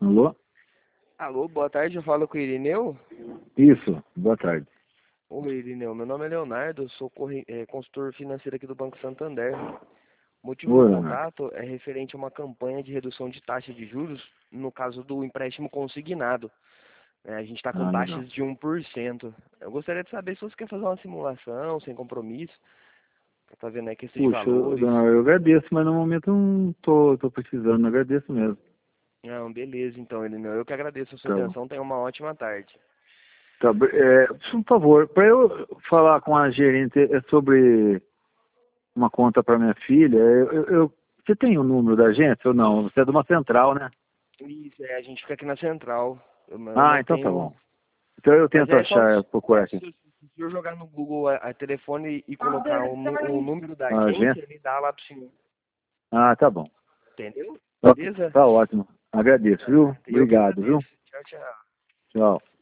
Alô? Alô, boa tarde, eu falo com o Irineu. Isso, boa tarde. Oi, Irineu, meu nome é Leonardo, eu sou consultor financeiro aqui do Banco Santander. O motivo do Oi, Leonardo. contato é referente a uma campanha de redução de taxa de juros, no caso do empréstimo consignado. A gente está com Ah, legal. taxas de 1%. Eu gostaria de saber se você quer fazer uma simulação, sem compromisso, para estar vendo aqui esses Puxa, valores. Leonardo, eu agradeço, mas no momento eu não tô precisando, não agradeço mesmo. Não, beleza, então, Irineu. Eu que agradeço a sua Tá bom. atenção, tenha uma ótima tarde. Tá, por favor, para eu falar com a gerente sobre uma conta para minha filha, você tem o número da agência ou não? Você é de uma central, né? Isso, a gente fica aqui na central. Eu Ah, não então tá tenho. bom. Então eu Mas tento é só achar, procurar aqui. se eu jogar no Google a telefone e colocar o número da A agência, agência? ele dá lá pro senhor. Ah, tá bom. Entendeu? Tá, Beleza? tá ótimo. Agradeço, viu? Eu que Obrigado, viu? agradeço. Tchau, tchau. Tchau.